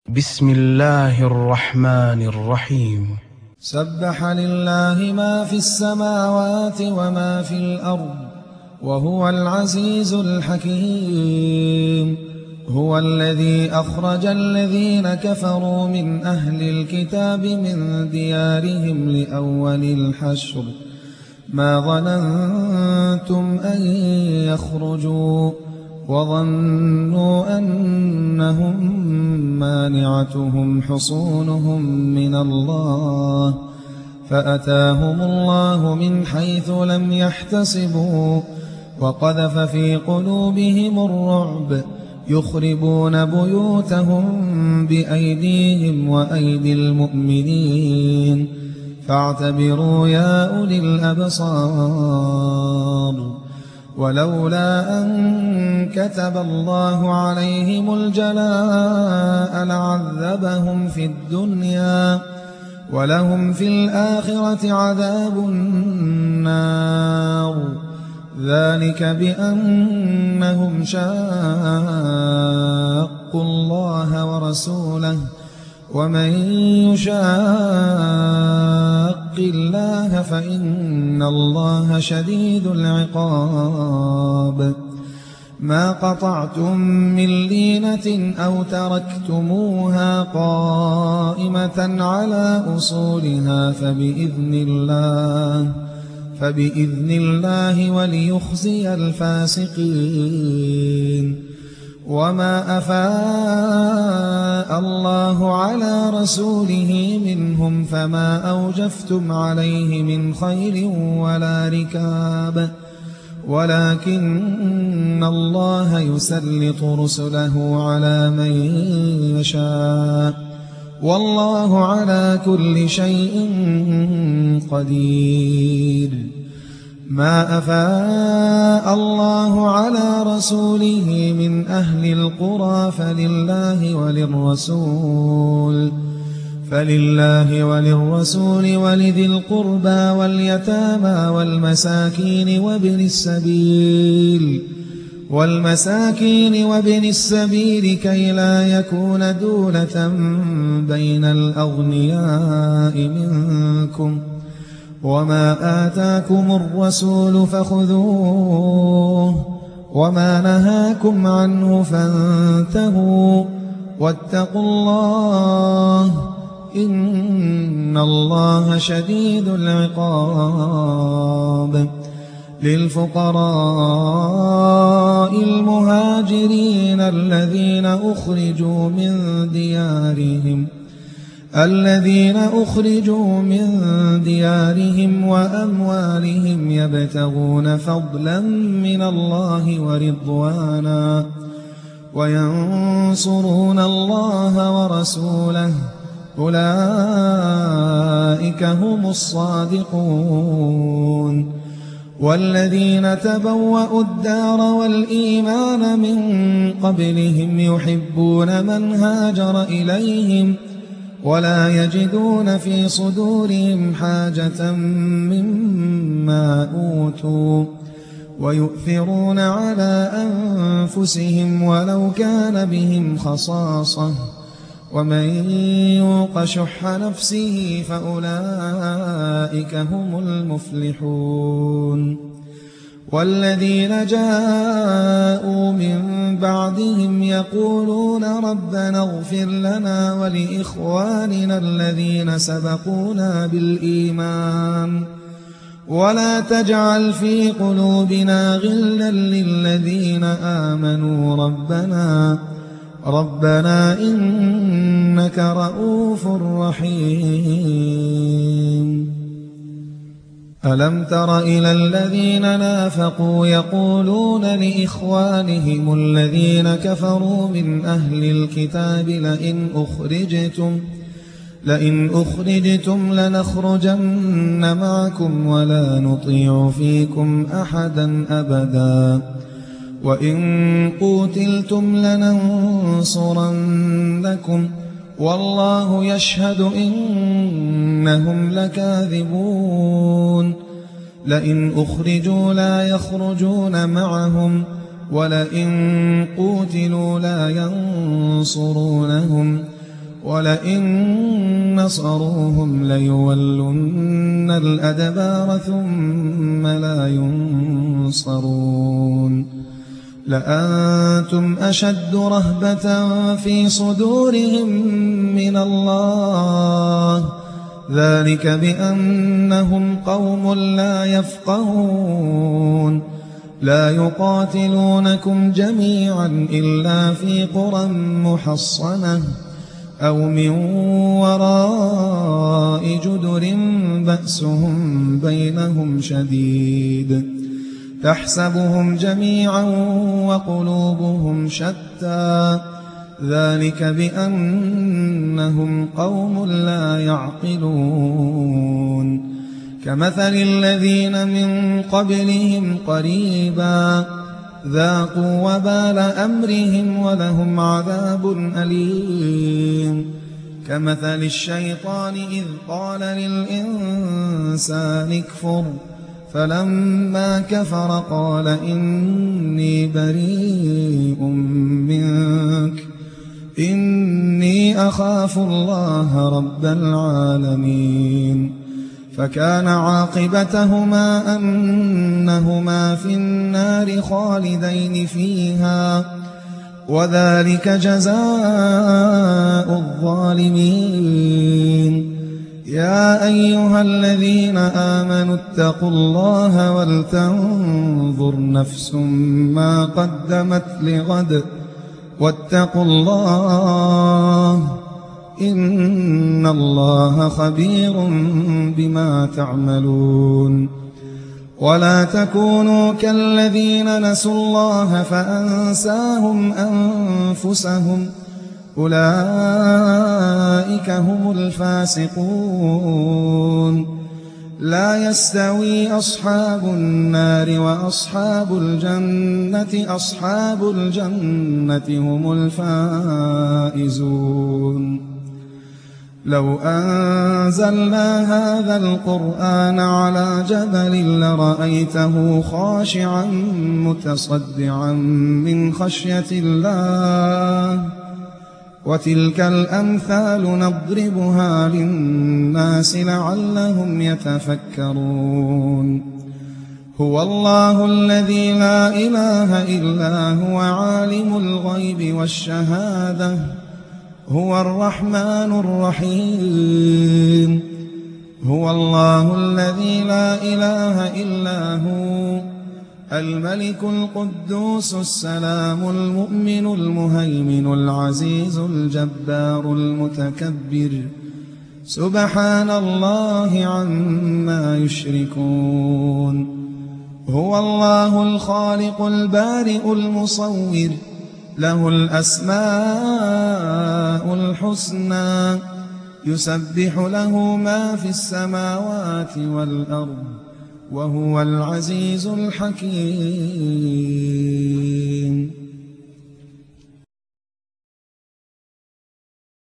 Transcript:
بسم الله الرحمن الرحيم. سبح لله ما في السماوات وما في الأرض وهو العزيز الحكيم. هو الذي أخرج الذين كفروا من أهل الكتاب من ديارهم لأول الحشر ما ظننتم أن يخرجوا وظنوا أنهم مانعتهم حصونهم من الله فأتاهم الله من حيث لم يحتسبوا وقذف في قلوبهم الرعب يخربون بيوتهم بأيديهم وأيدي المؤمنين فاعتبروا يا أولي الأبصار. ولولا أن كتب الله عليهم الجلاء لعذبهم في الدنيا ولهم في الآخرة عذاب النار ذلك بأنهم شاقوا الله ورسوله ومن يشاق الله فإن الله شديد العقاب. ما قطعتم من لينة أو تركتموها قائمة على أصولها فبإذن الله وليخزي الفاسقين. وما أفاء الله على رسوله منهم فما أوجفتم عليه من خيل ولا ركاب ولكن الله يسلط رسله على من يشاء والله على كل شيء قدير. ما أفاء الله على رسوله من أهل القرى فلله وللرسول ولذي القربى واليتامى والمساكين وابن السبيل كي لا يكون دولة بين الأغنياء منكم وما آتاكم الرسول فخذوه وما نهاكم عنه فانتهوا واتقوا الله إن الله شديد العقاب. للفقراء المهاجرين الذين أخرجوا من ديارهم وأموالهم يبتغون فضلا من الله ورضوانا وينصرون الله ورسوله أولئك هم الصادقون. والذين تبوأوا الدار والإيمان من قبلهم يحبون من هاجر إليهم ولا يجدون في صدورهم حاجة مما أوتوا ويؤثرون على أنفسهم ولو كان بهم خصاصة ومن يوق شح نفسه فأولئك هم المفلحون. والذين جاءوا من بعدهم يقولون ربنا اغفر لنا ولإخواننا الذين سبقونا بالإيمان ولا تجعل في قلوبنا غلا للذين آمنوا ربنا إنك رؤوف رحيم. ألم تر إلى الذين نافقوا يقولون لإخوانهم الذين كفروا من أهل الكتاب لئن أخرجتم لنخرجن معكم ولا نطيع فيكم أحدا أبدا وإن قوتلتم لننصرنكم والله يشهد إنهم لكاذبون. لئن أخرجوا لا يخرجون معهم ولئن قوتلوا لا ينصرونهم ولئن نصروهم ليولن الأدبار ثم لا ينصرون لأنتم أشد رهبة في صدورهم من الله ذلك بأنهم قوم لا يفقهون لا يقاتلونكم جميعا إلا في قرى محصنة أو من وراء جدر بأسهم بينهم شديد تحسبهم جميعا وقلوبهم شتى ذلك بأنهم قوم لا يعقلون كمثل الذين من قبلهم قريبا ذاقوا وبال أمرهم ولهم عذاب أليم كمثل الشيطان إذ قال للإنسان اكفر فلما كفر قال إني بريء منك إني أخاف الله رب العالمين فكان عاقبتهما أنهما في النار خالدين فيها وذلك جزاء الظالمين يا أيها الذين آمنوا اتقوا الله ولتنظر نفس ما قدمت لغد واتقوا الله إن الله خبير بما تعملون ولا تكونوا كالذين نسوا الله فأنساهم أنفسهم أولئك هم الفاسقون لا يستوي أصحاب النار وأصحاب الجنة هم الفائزون لو أنزلنا هذا القرآن على جبل لرأيته خاشعا متصدعا من خشية الله وتلك الأمثال نضربها للناس لعلهم يتفكرون هو الله الذي لا إله إلا هو عالم الغيب والشهادة هو الرحمن الرحيم هو الله الذي لا إله إلا هو الملك القدوس السلام المؤمن المهيمن العزيز الجبار المتكبر سبحان الله عما يشركون هو الله الخالق البارئ المصور له الأسماء الحسنى يسبح له ما في السماوات والأرض وهو العزيز الحكيم